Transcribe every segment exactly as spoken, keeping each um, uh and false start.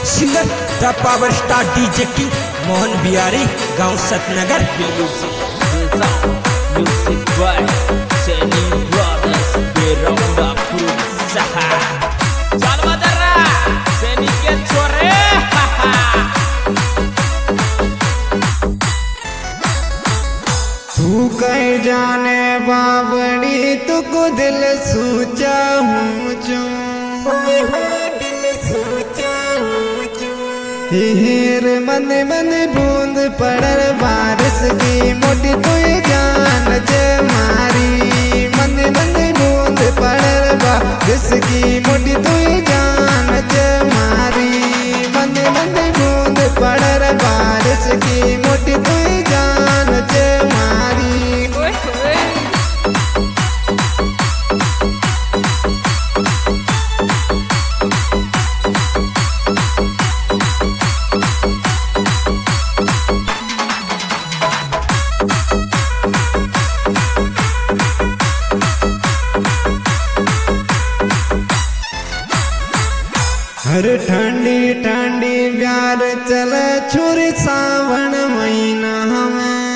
Singer the power star DJ king Mohan Bihari, गांव Satnagar. Music by Saini brothers Beraunda Pursaha चल मदरा सैनी के छोरे तू कह जाने बाबड़ी तुको दिल सोचा हूँ जो हेर मन मन बूंद पड़र बारिश की मोटी तू जान जे मारी मन मन बूंद पड़र बारिश की मोटी तू जान जे मारी मन मन बूंद पड़र बारिश की मोटी तू जान जे मारी। हर ठंडी ठंडी प्यार चल छुरी सावन महीना हमें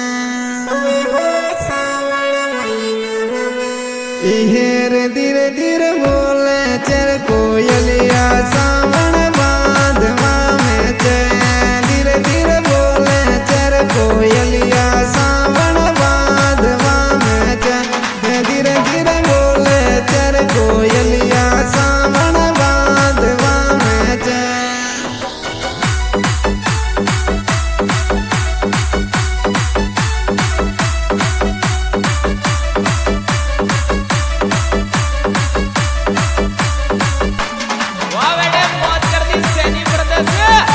इहेर धीरे धीरे बोले चल कोयलिया सावन बांधवा में चल धीरे धीरे बोले चल कोयलिया सावन बांधवा में चल धीरे धीरे बोले चल कोयलिया सावन बांधवा में चल। वाह बेटे मौज कर दी सैनी ब्रदर्स।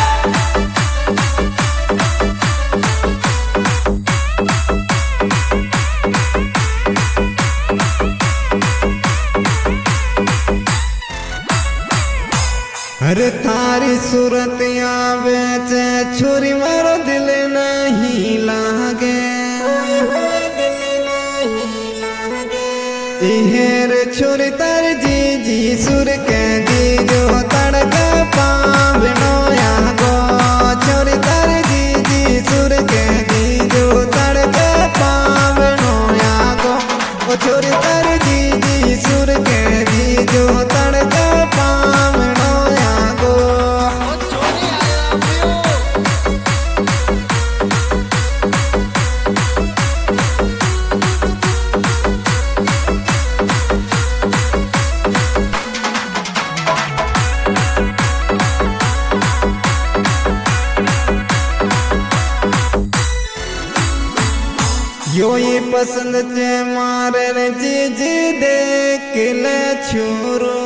हर थारी सूरतिया बेचे छुरी मर दिल नहीं लागे इहेर छुरी तर जी जी सुर के जी जो तड़का पावनो या गो छुरी तर जी जी सुर के जी जो तड़का पावनो या गो ओ छुरी तर जी जी सुर के जी जो तड़का पावनो या गो। यो ये पसंद चे मारे जी जी देख ले छोरो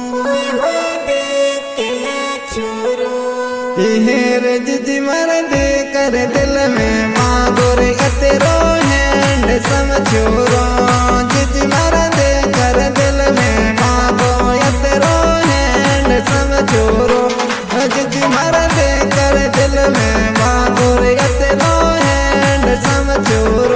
इहेर जी जी मर दे कर दिल में मागोर तेरो हैंड सम छोरो जी जी मर दे कर दिल में मागो तेरो हैंड सम छोरो जी जी मर दे कर दिल में मागोर तेरो हैंड सम छोरो।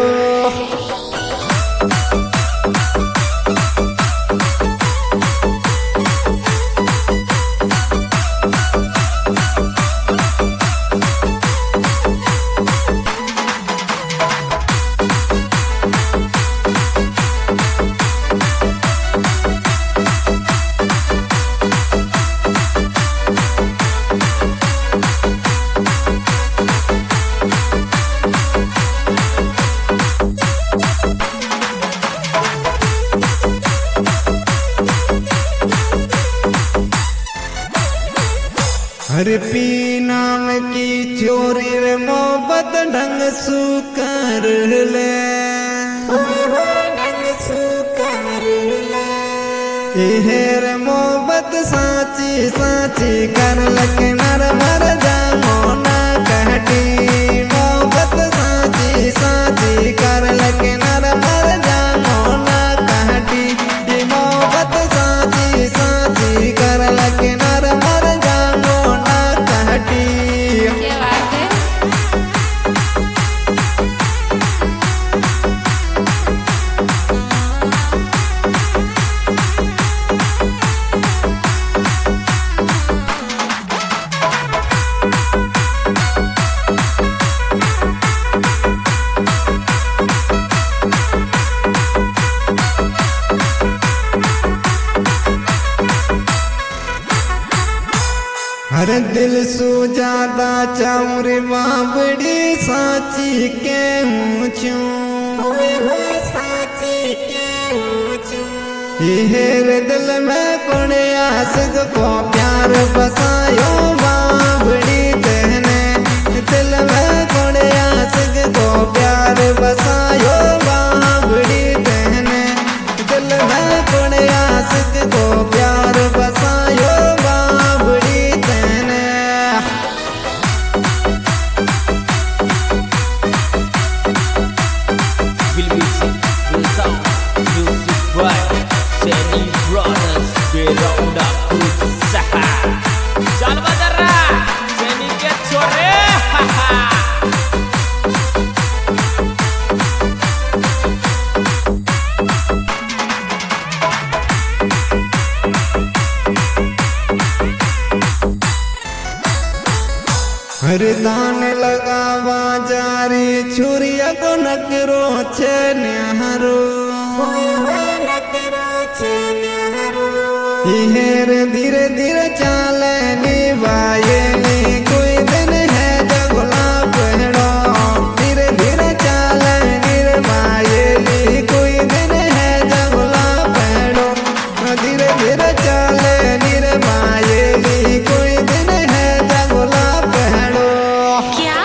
हर पी नाम की चोरी रे मोहब्बत ढंग सु कर ले इहेर मोहब्बत साची साची कर लग नर मर जामो ना कहती मोहब्बत साची साची कर लग नर मर जामो ना कहती मोहब्बत साची साची कर लग नर मर जामो ना कहती। क्या बात है। हर दिल सु ज्यादा चाउर बाबड़ी साची के ऊंचू हेर दिल में कौन आशिक को प्यार बसायो बाबड़ी तेने दिल में कौन आशिक को प्यार बसायो बाबड़ी तेने दिल में कौन आशिक को प्यार बसायो बाबड़ी तेने Will music, will sound, music right. Seni Brothers, Beround Aku Saha. Chal Badara, Seni ke chore, haha. हर दान लगावा जारी छुरिया को नकरो छे न्यारो हेर धीरे धीरे चाले निभाए नी कोई दिन है जगला पहड़ो धीरे धीरे चाले निभाए नी कोई दिन है जगला पहड़ो धीरे धीरे चाले निभाए नी कोई दिन है जगला पहड़ो क्या?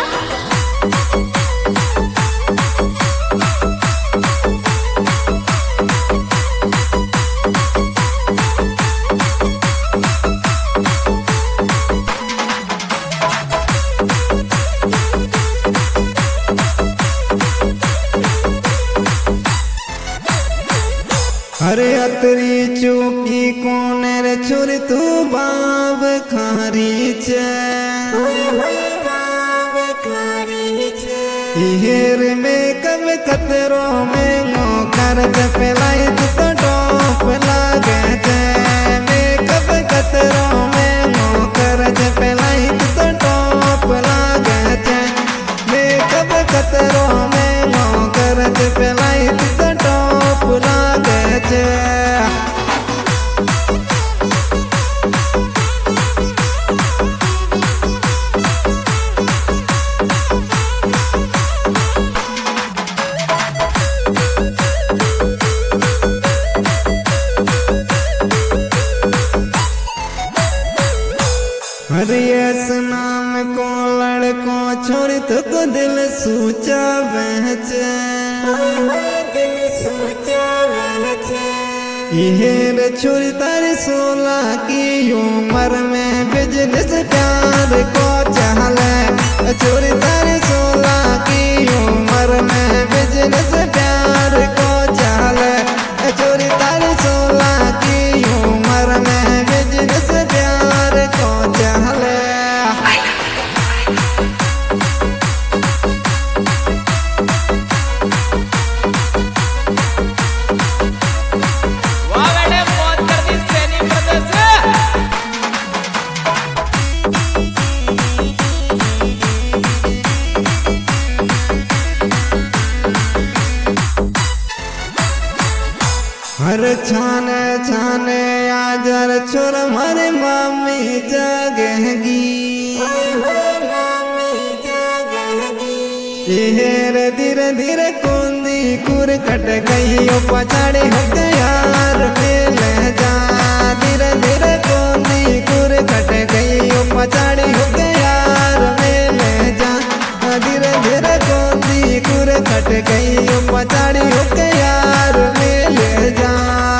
अरे अतरी चौकी कोने रे छोरी तू बाब खारी छे हेर में कब कतरो में नो कर पेलाई तो टोप लागे छे में कब कतरो में नो कर पेलाई तो टोप लागे छे में कब कतरो में नो कर पेलाई तो टोप लागे छे हरियस नाम को लड़को छोड़ तो को दिल सूचा बहचे हेर छोरी तारी सोला की उम्र में बिजनेस प्यार को चाले छोरी तारी सोला की उम्र में बिजनेस प्यार को चाले छोरी तारी सोला की उम्र में बिजनेस प्यार को चाले वाह बेटे मौज कर दी सैनी ब्रदर्स। हर छाने छाने आजर छोर हमारे मामी जगहगी हेर धीरे धीरे कुंदी कुर कट गई ओ पछाड़ी हो यार मिल जा धीरे धीरे कुंदी कुर कट गई ओ पछाड़ी हो यार मिल जा धीरे धीरे कुंदी कुर कट गई ओ पछाड़ी हो यार मिल जा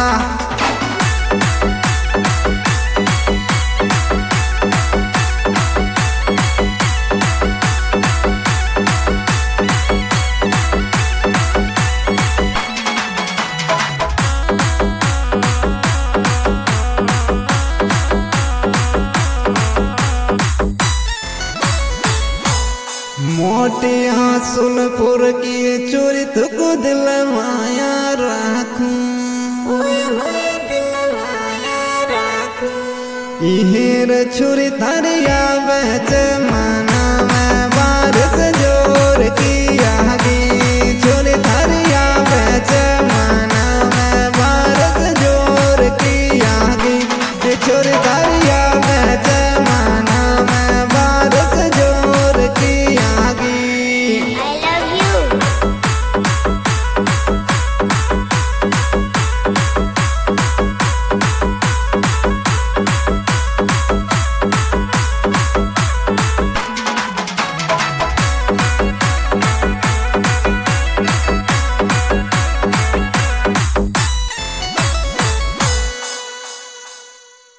मोटी हासुलपुर की चोरी तुको दिल माया राखूं इहेर छुरी थारी